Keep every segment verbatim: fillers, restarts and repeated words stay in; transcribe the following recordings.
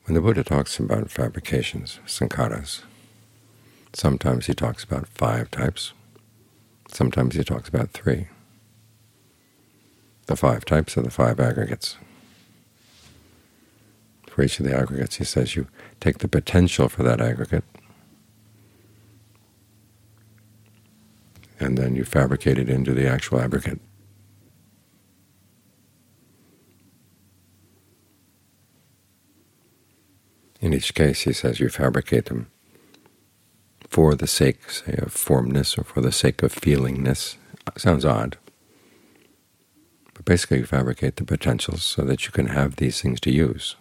When the Buddha talks about fabrications, sankharas, sometimes he talks about five types, sometimes he talks about three. The five types are the five aggregates. For each of the aggregates, he says you take the potential for that aggregate, and then you fabricate it into the actual aggregate. In each case, he says, you fabricate them for the sake, say, of formness or for the sake of feelingness. Sounds odd, but basically you fabricate the potentials so that you can have these things to use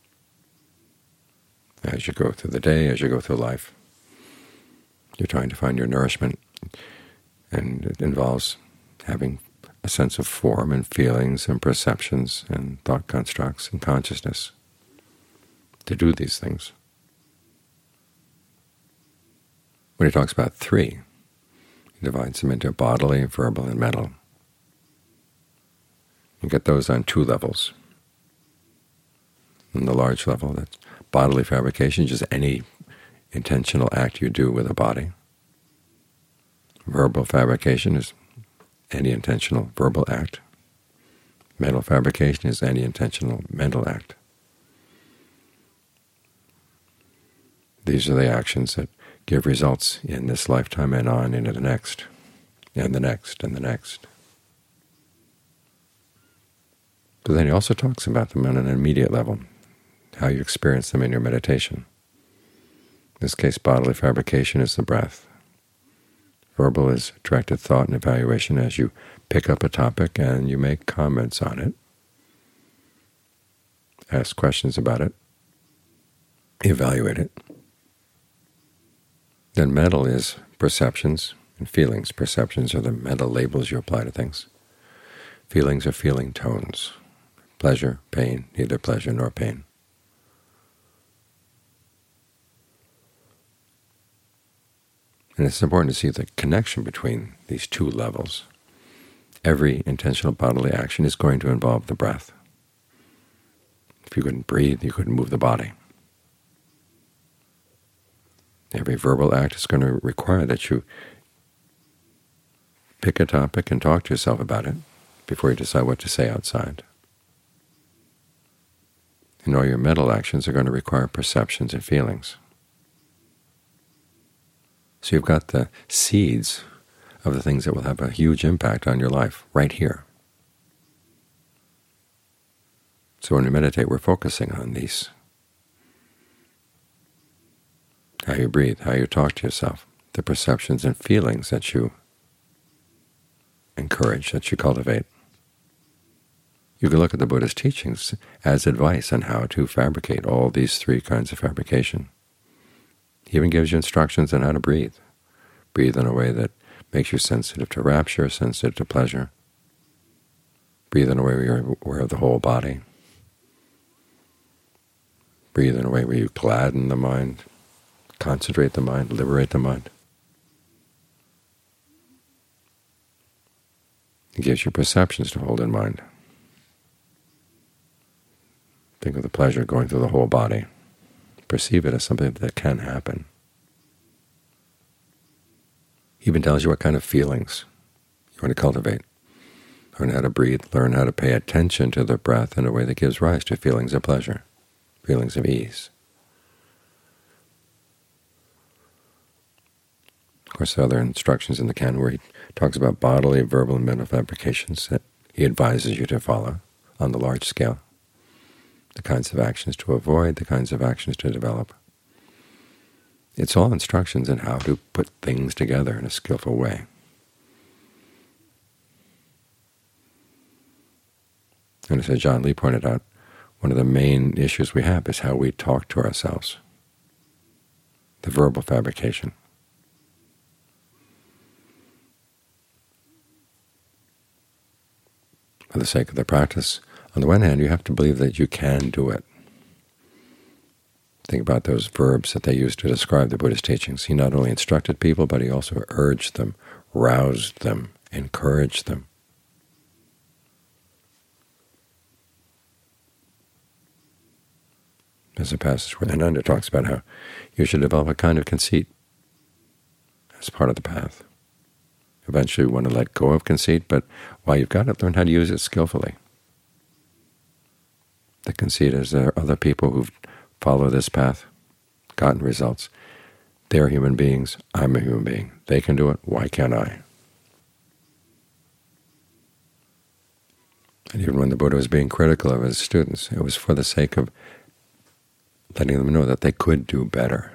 as you go through the day, as you go through life. You're trying to find your nourishment, and it involves having a sense of form and feelings and perceptions and thought constructs and consciousness to do these things. When he talks about three, he divides them into bodily, verbal, and mental. You get those on two levels. On the large level, that's bodily fabrication, just any intentional act you do with a body. Verbal fabrication is any intentional verbal act. Mental fabrication is any intentional mental act. These are the actions that give results in this lifetime and on into the next, and the next, and the next. But then he also talks about them on an immediate level, how you experience them in your meditation. In this case, bodily fabrication is the breath. Verbal is directed thought and evaluation as you pick up a topic and you make comments on it, ask questions about it, evaluate it. Then mental is perceptions and feelings. Perceptions are the mental labels you apply to things. Feelings are feeling tones. Pleasure, pain, neither pleasure nor pain. And it's important to see the connection between these two levels. Every intentional bodily action is going to involve the breath. If you couldn't breathe, you couldn't move the body. Every verbal act is going to require that you pick a topic and talk to yourself about it before you decide what to say outside. And all your mental actions are going to require perceptions and feelings. So you've got the seeds of the things that will have a huge impact on your life right here. So when we meditate, we're focusing on these. How you breathe, how you talk to yourself, the perceptions and feelings that you encourage, that you cultivate. You can look at the Buddha's teachings as advice on how to fabricate all these three kinds of fabrication. He even gives you instructions on how to breathe. Breathe in a way that makes you sensitive to rapture, sensitive to pleasure. Breathe in a way where you're aware of the whole body. Breathe in a way where you gladden the mind, concentrate the mind, liberate the mind. It gives you perceptions to hold in mind. Think of the pleasure going through the whole body. Perceive it as something that can happen. He even tells you what kind of feelings you want to cultivate. Learn how to breathe, learn how to pay attention to the breath in a way that gives rise to feelings of pleasure, feelings of ease. Of course, there are other instructions in the canon where he talks about bodily, verbal, and mental fabrications that he advises you to follow on the large scale, the kinds of actions to avoid, the kinds of actions to develop. It's all instructions in how to put things together in a skillful way. And as John Lee pointed out, one of the main issues we have is how we talk to ourselves, the verbal fabrication. For the sake of the practice, on the one hand, you have to believe that you can do it. Think about those verbs that they used to describe the Buddhist teachings. He not only instructed people, but he also urged them, roused them, encouraged them. There's a passage where Ananda talks about how you should develop a kind of conceit as part of the path. Eventually you want to let go of conceit, but while you've got it, learn how to use it skillfully. The conceit is there are other people who've followed this path, gotten results. They're human beings. I'm a human being. They can do it. Why can't I? And even when the Buddha was being critical of his students, it was for the sake of letting them know that they could do better.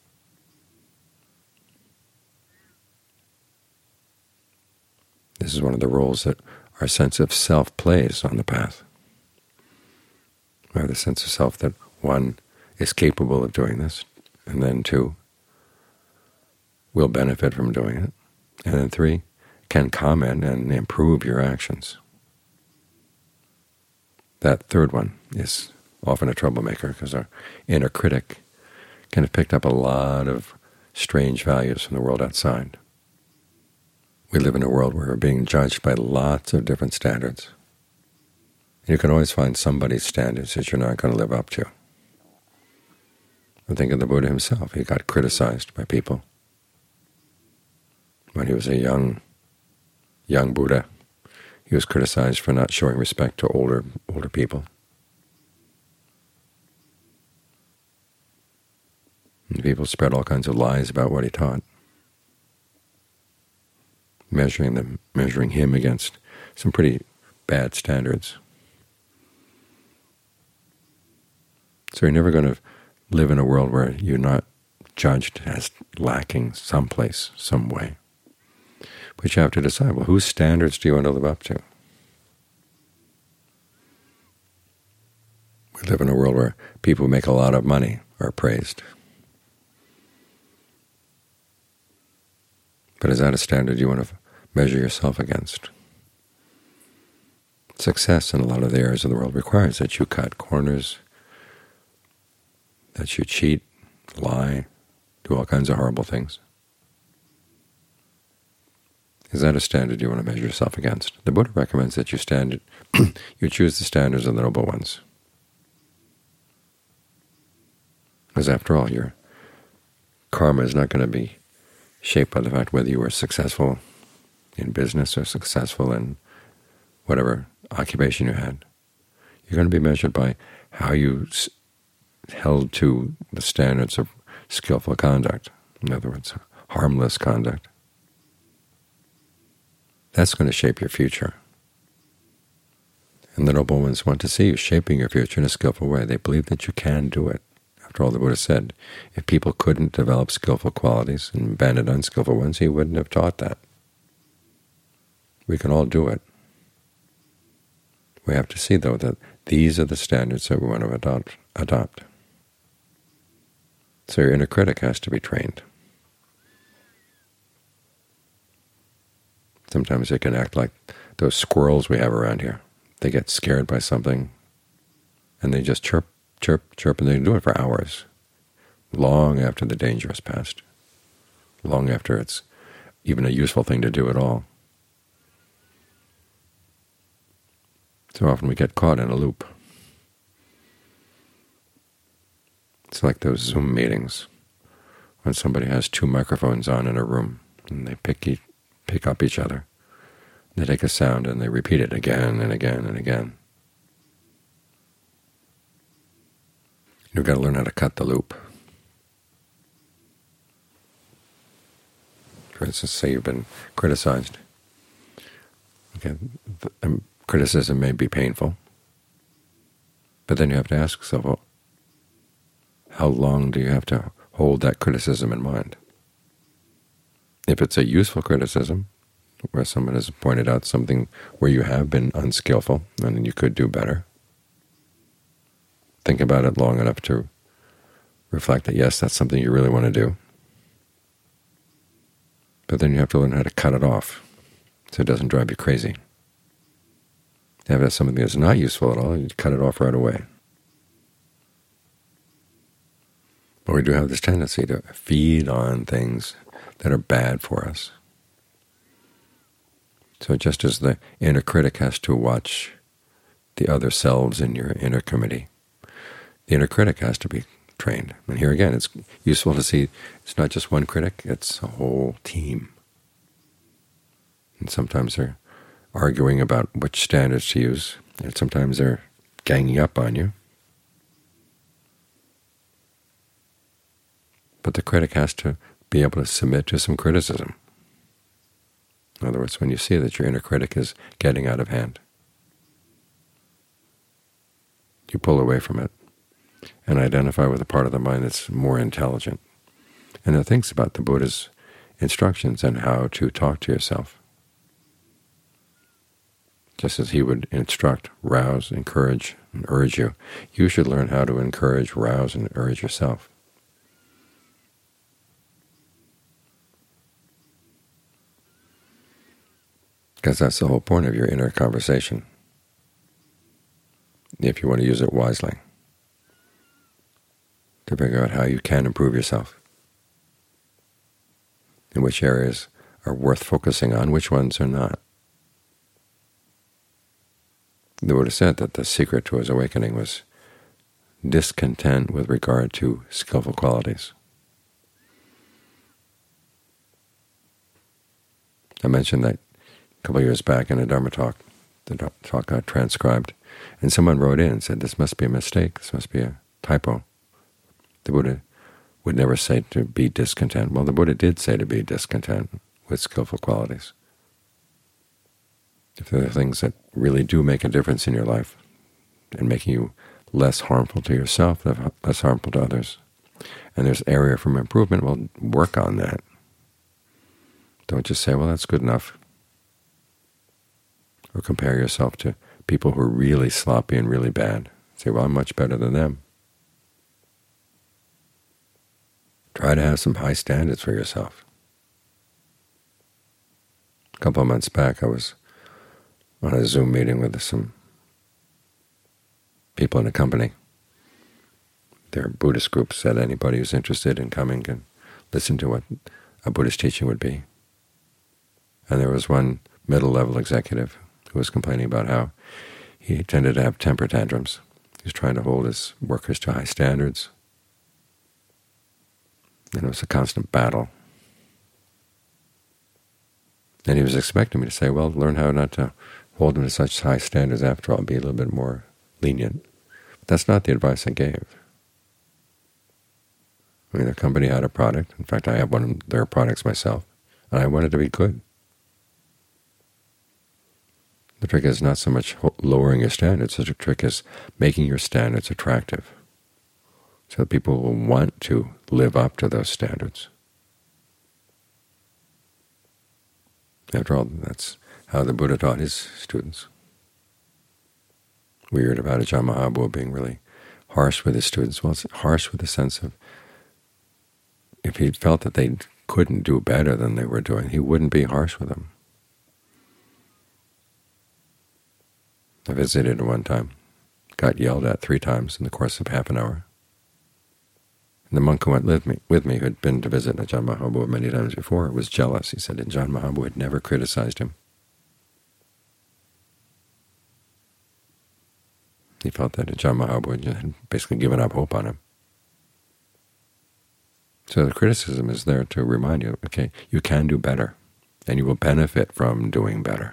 This is one of the roles that our sense of self plays on the path. We have the sense of self that, one, is capable of doing this, and then two, will benefit from doing it, and then three, can comment and improve your actions. That third one is often a troublemaker because our inner critic can have picked up a lot of strange values from the world outside. We live in a world where we're being judged by lots of different standards. You can always find somebody's standards that you're not going to live up to. I think of the Buddha himself. He got criticized by people. When he was a young, young Buddha, he was criticized for not showing respect to older, older people. And people spread all kinds of lies about what he taught, measuring them, measuring him against some pretty bad standards. So you're never going to live in a world where you're not judged as lacking someplace, some way. But you have to decide, well, whose standards do you want to live up to? We live in a world where people who make a lot of money are praised. But is that a standard you want to measure yourself against? Success in a lot of the areas of the world requires that you cut corners, that you cheat, lie, do all kinds of horrible things. Is that a standard you want to measure yourself against? The Buddha recommends that you stand, you choose the standards of the noble ones. Because after all, your karma is not going to be shaped by the fact whether you were successful in business or successful in whatever occupation you had. You're going to be measured by how you held to the standards of skillful conduct. In other words, harmless conduct. That's going to shape your future. And the noble ones want to see you shaping your future in a skillful way. They believe that you can do it. After all, the Buddha said, if people couldn't develop skillful qualities and abandon unskillful ones, he wouldn't have taught that. We can all do it. We have to see, though, that these are the standards that we want to adopt. adopt. So your inner critic has to be trained. Sometimes they can act like those squirrels we have around here. They get scared by something, and they just chirp, chirp, chirp, and they can do it for hours, long after the danger has passed, long after it's even a useful thing to do at all. So often we get caught in a loop. It's like those Zoom meetings when somebody has two microphones on in a room, and they pick each pick up each other. They take a sound and they repeat it again and again and again. You've got to learn how to cut the loop. For instance, say you've been criticized. Okay, the criticism may be painful, but then you have to ask yourself, well, how long do you have to hold that criticism in mind? If it's a useful criticism, where someone has pointed out something where you have been unskillful and you could do better, think about it long enough to reflect that, yes, that's something you really want to do. But then you have to learn how to cut it off so it doesn't drive you crazy. If it's something that's not useful at all, you cut it off right away. But we do have this tendency to feed on things that are bad for us. So just as the inner critic has to watch the other selves in your inner committee, The inner critic has to be trained. And here again, it's useful to see it's not just one critic, it's a whole team. And sometimes they're arguing about which standards to use, and sometimes they're ganging up on you. But the critic has to be able to submit to some criticism. In other words, when you see that your inner critic is getting out of hand, you pull away from it and identify with a part of the mind that's more intelligent and that thinks about the Buddha's instructions on how to talk to yourself. Just as he would instruct, rouse, encourage, and urge you, you should learn how to encourage, rouse, and urge yourself. Because that's the whole point of your inner conversation, if you want to use it wisely, to figure out how you can improve yourself, and which areas are worth focusing on, which ones are not. The Buddha said that the secret to his awakening was discontent with regard to skillful qualities. I mentioned that a couple of years back in a Dharma talk. The talk got transcribed, and someone wrote in and said, this must be a mistake, this must be a typo. The Buddha would never say to be discontent. Well, the Buddha did say to be discontent with skillful qualities. If there are things that really do make a difference in your life and making you less harmful to yourself, less harmful to others, and there's area for improvement, well, work on that. Don't just say, well, that's good enough, or compare yourself to people who are really sloppy and really bad. Say, well, I'm much better than them. Try to have some high standards for yourself. A couple of months back, I was on a Zoom meeting with some people in a company. Their Buddhist group said anybody who's interested in coming can listen to what a Buddhist teaching would be. And there was one middle-level executive who was complaining about how he tended to have temper tantrums. He was trying to hold his workers to high standards, and it was a constant battle. And he was expecting me to say, well, learn how not to hold them to such high standards after all, be a little bit more lenient. But that's not the advice I gave. I mean, the company had a product. In fact, I have one of their products myself, and I wanted to be good. The trick is not so much lowering your standards, the trick is making your standards attractive, so that people will want to live up to those standards. After all, that's how the Buddha taught his students. We heard about Ajahn Mahabua being really harsh with his students. Well, it's harsh with the sense of if he felt that they couldn't do better than they were doing, he wouldn't be harsh with them. I visited one time, got yelled at three times in the course of half an hour. And the monk who went with me, with me who had been to visit Ajahn Mahabua many times before, was jealous. He said Ajahn Mahabua had never criticized him. He felt that Ajahn Mahabua had basically given up hope on him. So the criticism is there to remind you, okay, you can do better, and you will benefit from doing better.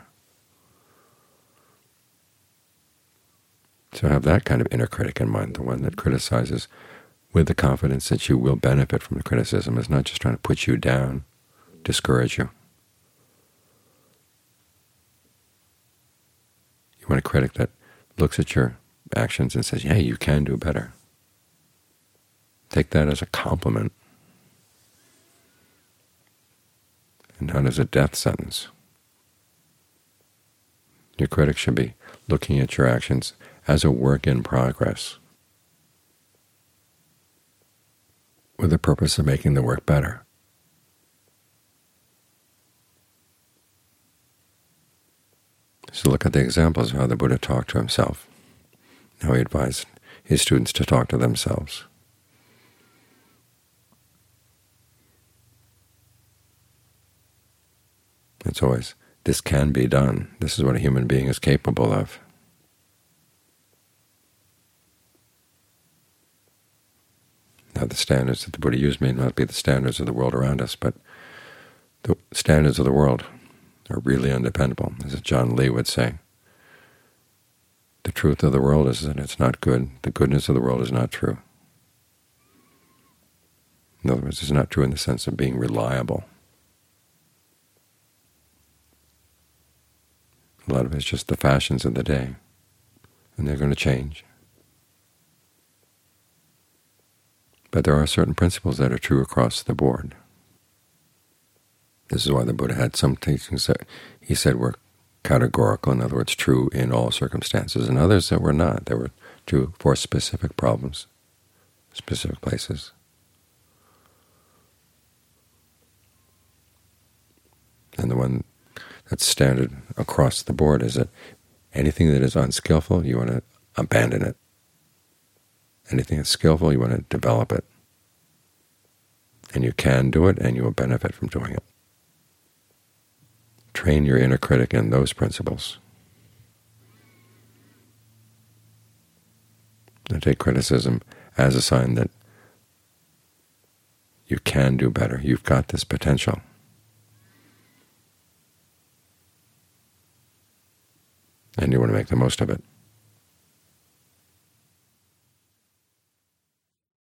So have that kind of inner critic in mind, the one that criticizes with the confidence that you will benefit from the criticism, is not just trying to put you down, discourage you. You want a critic that looks at your actions and says, hey, you can do better. Take that as a compliment and not as a death sentence. Your critic should be looking at your actions as a work in progress, with the purpose of making the work better. So look at the examples of how the Buddha talked to himself, how he advised his students to talk to themselves. It's always, this can be done. This is what a human being is capable of. Now, the standards that the Buddha used may not be the standards of the world around us, but the standards of the world are really undependable. As John Lee would say, the truth of the world is that it's not good. The goodness of the world is not true. In other words, it's not true in the sense of being reliable. A lot of it's just the fashions of the day, and they're going to change. But there are certain principles that are true across the board. This is why the Buddha had some teachings that he said were categorical, in other words, true in all circumstances, and others that were not. They were true for specific problems, specific places. And the one that's standard across the board is that anything that is unskillful, you want to abandon it. Anything that's skillful, you want to develop it. And you can do it, and you will benefit from doing it. Train your inner critic in those principles. Now take criticism as a sign that you can do better. You've got this potential. And you want to make the most of it.